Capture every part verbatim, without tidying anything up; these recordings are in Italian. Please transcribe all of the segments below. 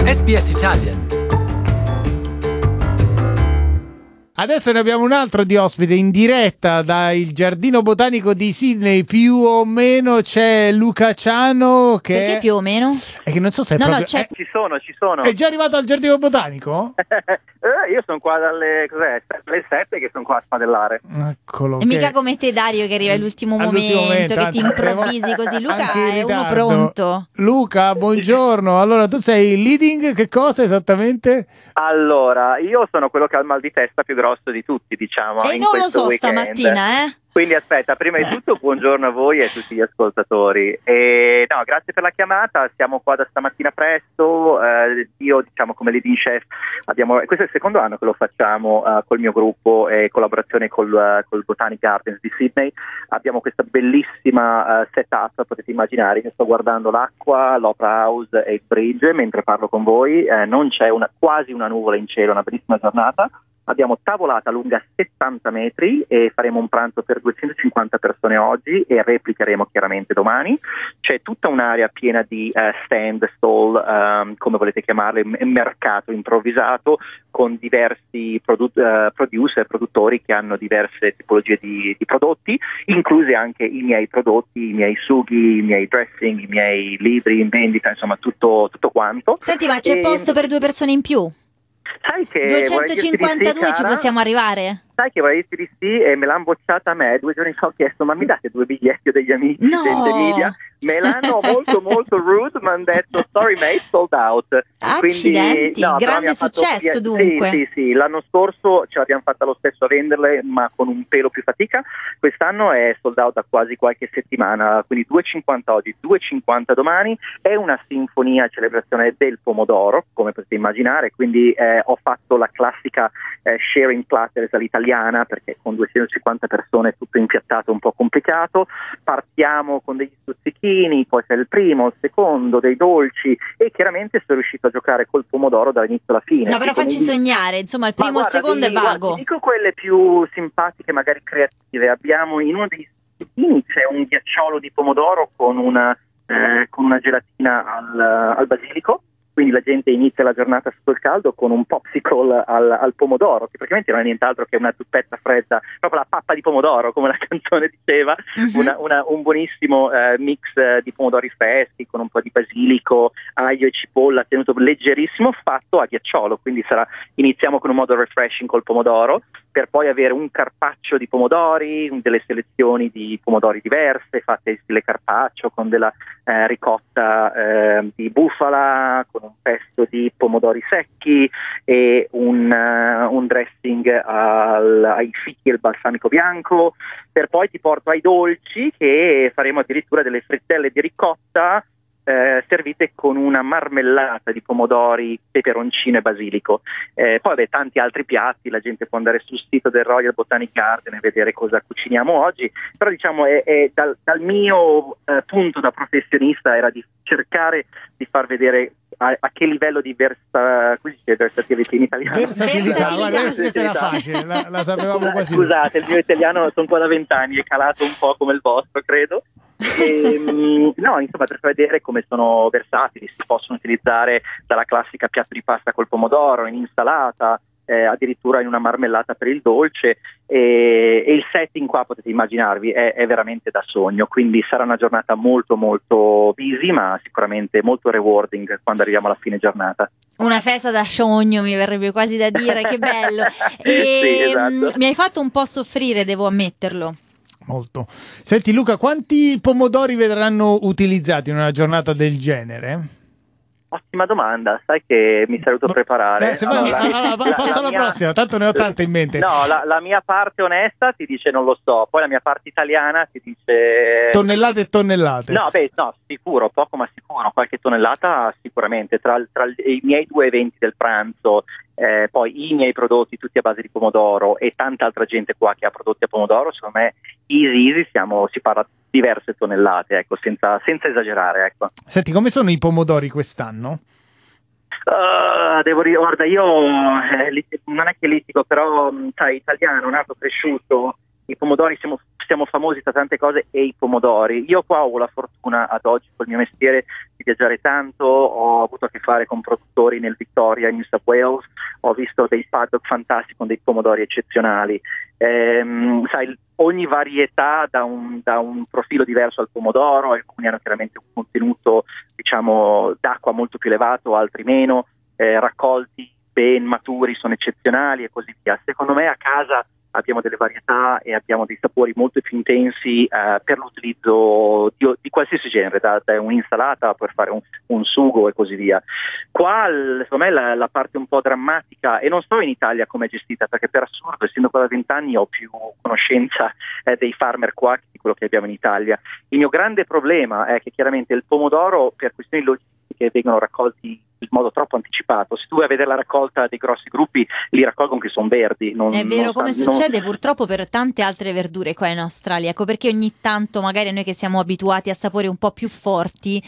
S B S Italian. Adesso ne abbiamo un altro di ospite in diretta dal Giardino Botanico di Sydney. Più o meno c'è Luca Ciano che... Perché più o meno? È che non so se è No, proprio... no, c'è... è... Ci sono, ci sono. È già arrivato al Giardino Botanico? eh, io sono qua dalle cos'è, alle sette che sono qua a spadellare. Eccolo. E mica come te, Dario, che arriva all'ultimo All'ultimo momento, momento, che ti anzi, improvvisi così. Luca anche in è uno ritardo. pronto. Luca, buongiorno. Allora, tu sei leading, che cosa esattamente? Allora, io sono quello che ha il mal di testa più grosso di tutti, diciamo. E in non lo questo so weekend. stamattina, eh? Quindi aspetta, prima di Eh. tutto buongiorno a voi e a tutti gli ascoltatori. E, no, grazie per la chiamata, siamo qua da stamattina presto. Eh, io, diciamo, come leading chef, abbiamo, questo è il secondo anno che lo facciamo uh, col mio gruppo e in collaborazione col, uh, col Botanic Gardens di Sydney. Abbiamo questa bellissima uh, setup, potete immaginare, io sto guardando l'acqua, l'Opera House e il bridge mentre parlo con voi. Eh, non c'è una, quasi una nuvola in cielo, una bellissima giornata. Abbiamo tavolata lunga settanta metri e faremo un pranzo per duecentocinquanta persone oggi e replicheremo chiaramente domani. C'è tutta un'area piena di uh, stand, stall, um, come volete chiamarle, m- mercato improvvisato con diversi produ- uh, producer, produttori che hanno diverse tipologie di, di prodotti, inclusi anche i miei prodotti, i miei sughi, i miei dressing, i miei libri in vendita, insomma tutto, tutto quanto. Senti, ma c'è E... posto per due persone in più? Sai che duecentocinquantadue ci possiamo arrivare? Sai che vorrei dirti di sì e me l'hanno bocciata a me. Due giorni fa ho chiesto ma mi date due biglietti degli amici No. gente media? Me l'hanno molto molto rude, mi hanno detto sorry mate, sold out. Accidenti, no, però grande mi ha fatto successo pia- dunque. Sì, sì, sì, l'anno scorso ce l'abbiamo fatta lo stesso a venderle ma con un pelo più fatica. Quest'anno è sold out da quasi qualche settimana, quindi due e cinquanta oggi, due e cinquanta domani. È una sinfonia a celebrazione del pomodoro, come potete immaginare, quindi eh, ho fatto la classica eh, sharing platters all'italiana perché con duecentocinquanta persone tutto impiattato è un po' complicato. Partiamo con degli stuzzichini, poi c'è il primo, il secondo, dei dolci e chiaramente sono riuscito a giocare col pomodoro dall'inizio alla fine. No, però Tipo, facci mi- sognare, insomma, il primo e Ma il guarda, secondo è ti- guarda, vago. ti dico quelle più simpatiche, magari creative. Abbiamo in uno degli stuzzichini c'è un ghiacciolo di pomodoro con una, eh, con una gelatina al, al basilico. Quindi la gente inizia la giornata sotto il caldo con un popsicle al, al pomodoro, che praticamente non è nient'altro che una zuppetta fredda, proprio la pappa di pomodoro, come la canzone diceva, Mhm. una, una, un buonissimo eh, mix eh, di pomodori freschi con un po' di basilico, aglio e cipolla, tenuto leggerissimo, fatto a ghiacciolo. Quindi sarà, iniziamo con un modo refreshing col pomodoro, per poi avere un carpaccio di pomodori, delle selezioni di pomodori diverse, fatte in stile carpaccio, con della eh, ricotta eh, di bufala, con un pesto di pomodori secchi e un, uh, un dressing al, ai fichi e il balsamico bianco. Per poi ti porto ai dolci, che faremo addirittura delle frittelle di ricotta eh, servite con una marmellata di pomodori, peperoncino e basilico. Eh, poi vabbè, tanti altri piatti, la gente può andare sul sito del Royal Botanic Garden e vedere cosa cuciniamo oggi, però diciamo è, è dal, dal mio eh, punto da professionista era di cercare di far vedere a, a che livello di versa, come si dice versatility in italiano? Versatilità, Versatilità. guarda, questa era facile, la, la sapevamo Scusa- quasi. Scusate, il mio italiano sono qua da vent'anni, è calato un po' come il vostro, credo. E, mh, no, insomma, per vedere come sono versatili, si possono utilizzare dalla classica piatto di pasta col pomodoro, in insalata, eh, addirittura in una marmellata per il dolce, e, e il setting qua potete immaginarvi è, è veramente da sogno, quindi sarà una giornata molto molto busy ma sicuramente molto rewarding quando arriviamo alla fine giornata. Una festa da sogno, mi verrebbe quasi da dire, che bello. E Sì, esatto. mh, mi hai fatto un po' soffrire, devo ammetterlo. Molto. Senti Luca, quanti pomodori verranno utilizzati in una giornata del genere? Ottima domanda, sai che mi saluto Ma- preparare. Eh, se vai- Allora, allora, va- passa alla mia- prossima, tanto ne ho tante in mente. No, la, la mia parte onesta ti dice non lo so, poi la mia parte italiana ti dice... Tonnellate e tonnellate. No, beh, no, sicuro, poco ma sicuro, qualche tonnellata sicuramente, tra, tra i miei due eventi del pranzo, eh, poi i miei prodotti tutti a base di pomodoro e tanta altra gente qua che ha prodotti a pomodoro, secondo me easy easy siamo, si parla di diverse tonnellate, ecco, senza, senza esagerare, ecco. Senti, come sono i pomodori quest'anno? Uh, devo dire, guarda, io eh, lit- non è che litigo, però mh, sai, italiano, nato, cresciuto i pomodori siamo, siamo famosi per tante cose e i pomodori. Io qua ho la fortuna ad oggi col mio mestiere di viaggiare tanto, ho avuto a che fare con produttori nel Victoria, in New South Wales, ho visto dei paddock fantastici con dei pomodori eccezionali. Ehm, sai, ogni varietà dà un, da un profilo diverso al pomodoro, alcuni hanno chiaramente un contenuto, diciamo, d'acqua molto più elevato, altri meno, eh, raccolti ben maturi sono eccezionali e così via. Secondo me a casa abbiamo delle varietà e abbiamo dei sapori molto più intensi eh, per l'utilizzo di, di qualsiasi genere, da, da un'insalata per fare un, un sugo e così via. Qua secondo me la, la parte un po' drammatica, e non so in Italia come è gestita, perché per assurdo, essendo qua da vent'anni, ho più conoscenza eh, dei farmer qua di quello che abbiamo in Italia. Il mio grande problema è che chiaramente il pomodoro, per questioni logistiche, vengono raccolti in modo troppo anticipato. Se tu vai a vedere la raccolta dei grossi gruppi, li raccolgono che sono verdi. Non, è vero, non come sa, succede non... purtroppo per tante altre verdure qua in Australia. Ecco perché ogni tanto magari noi che siamo abituati a sapori un po' più forti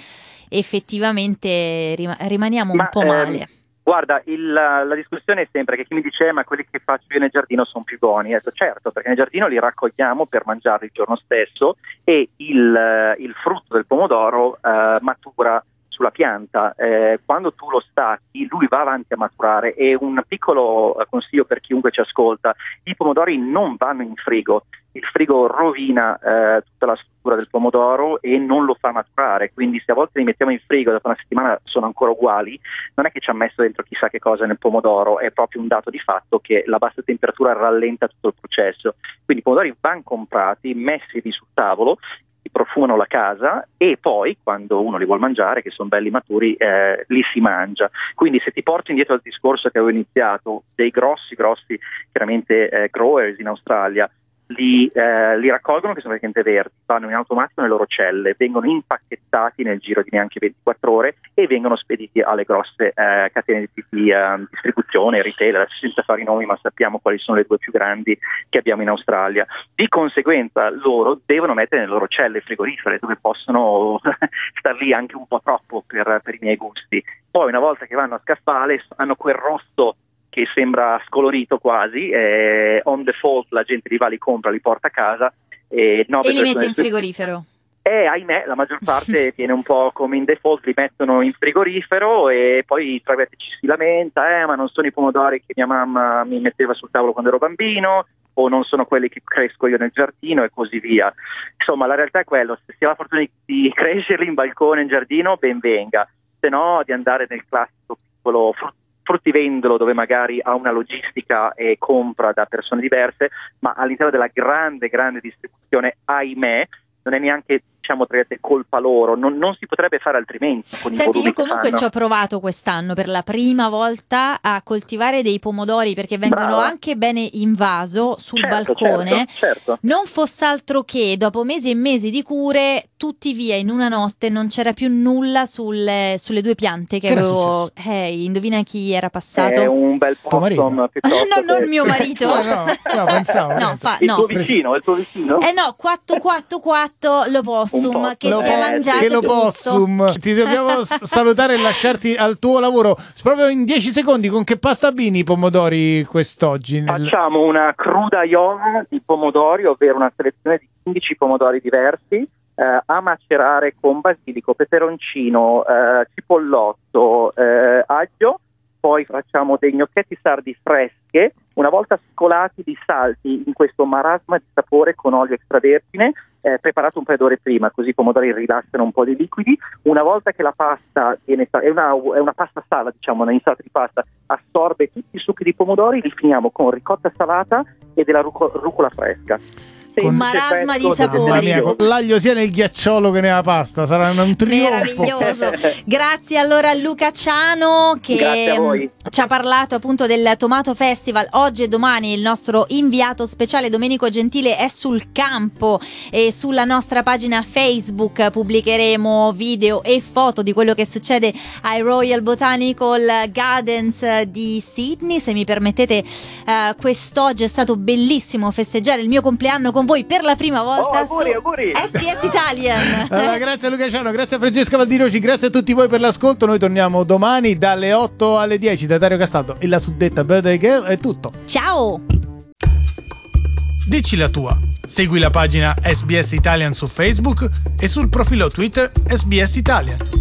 effettivamente rim- rimaniamo Ma, un po' ehm, male. Guarda, il, la discussione è sempre che chi mi dice ma quelli che faccio io nel giardino sono più buoni. Io detto, certo, perché nel giardino li raccogliamo per mangiarli il giorno stesso e il, il frutto del pomodoro eh, matura sulla pianta. Eh, quando tu lo stacchi, lui va avanti a maturare. E un piccolo consiglio per chiunque ci ascolta: i pomodori non vanno in frigo. Il frigo rovina eh, tutta la struttura del pomodoro e non lo fa maturare, quindi se a volte li mettiamo in frigo dopo una settimana sono ancora uguali, non è che ci ha messo dentro chissà che cosa nel pomodoro, è proprio un dato di fatto che la bassa temperatura rallenta tutto il processo. Quindi i pomodori vanno comprati, messi lì sul tavolo, si profumano la casa e poi quando uno li vuole mangiare, che sono belli maturi, eh, li si mangia. Quindi se ti porti indietro al discorso che avevo iniziato, dei grossi grossi chiaramente eh, growers in Australia li, eh, li raccolgono, che sono praticamente verdi, vanno in automatico nelle loro celle, vengono impacchettati nel giro di neanche ventiquattro ore e vengono spediti alle grosse eh, catene di, di uh, distribuzione, retail, adesso senza fare i nomi, ma sappiamo quali sono le due più grandi che abbiamo in Australia. Di conseguenza loro devono mettere nelle loro celle frigorifere, dove possono star lì anche un po' troppo per, per i miei gusti. Poi una volta che vanno a scaffale hanno quel rosso che sembra scolorito quasi, eh, on default la gente li va, li compra, li porta a casa e, no, e li mette in frigorifero. Eh, ahimè, la maggior parte viene un po' come in default, li mettono in frigorifero e poi tra virgolette ci si lamenta, eh, ma non sono i pomodori che mia mamma mi metteva sul tavolo quando ero bambino, o non sono quelli che cresco io nel giardino e così via. Insomma, la realtà è quello: se si ha la fortuna di crescerli in balcone, in giardino, ben venga, se no di andare nel classico piccolo frutto fruttivendolo, dove magari ha una logistica e compra da persone diverse, ma all'interno della grande grande distribuzione, ahimè, non è neanche, diciamo, tra virgolette, colpa loro, non, non si potrebbe fare altrimenti con Senti, i io comunque ci ho provato quest'anno per la prima volta a coltivare dei pomodori, perché vengono Brava. anche bene in vaso sul certo, balcone, certo, certo. Non fosse altro che dopo mesi e mesi di cure, tutti via in una notte, non c'era più nulla sulle, sulle due piante che, Che era avevo. Eh, indovina chi era passato? È un bel possum piuttosto No, non che- mio marito. No, no, no, pensavo, No, penso. fa- il no. tuo vicino, il tuo vicino? Eh no, quattro quattro quattro l'opossum Un po'. che Lo- si è eh, mangiato Che lo tutto. possum, ti dobbiamo s- salutare e lasciarti al tuo lavoro. Proprio in dieci secondi, con che pasta abbini i pomodori quest'oggi? Nel... Facciamo una cruda iola di pomodori, ovvero una selezione di quindici pomodori diversi, eh, a macerare con basilico, peperoncino, eh, cipollotto, eh, aglio. Poi facciamo dei gnocchetti sardi fresche, una volta scolati li salti in questo marasma di sapore con olio extravergine, eh, preparato un paio d'ore prima, così i pomodori rilassano un po' di liquidi. Una volta che la pasta viene, è una, è una pasta sala, diciamo, una insalata di pasta, assorbe tutti i succhi di pomodori, li finiamo con ricotta salata e della ruco- rucola fresca. Un marasma di fresco, sapori. Mamma mia, delicioso. con l'aglio sia nel ghiacciolo che nella pasta, sarà un trionfo. Meraviglioso. Grazie allora a Luca Ciano che Grazie a voi. mh, ci ha parlato appunto del Tomato Festival. Oggi e domani il nostro inviato speciale Domenico Gentile è sul campo e sulla nostra pagina Facebook pubblicheremo video e foto di quello che succede ai Royal Botanical Gardens di Sydney. Se mi permettete, eh, quest'oggi è stato bellissimo festeggiare il mio compleanno con voi per la prima volta Oh, auguri, su auguri. S B S Italian. Allora, grazie a Luca Ciano, grazie a Francesca Valdiroci, grazie a tutti voi per l'ascolto. Noi torniamo domani dalle otto alle dieci da Dario Castaldo e la suddetta Birthday Girl. È tutto. Ciao. Dici la tua. Segui la pagina S B S Italian su Facebook e sul profilo Twitter S B S Italian.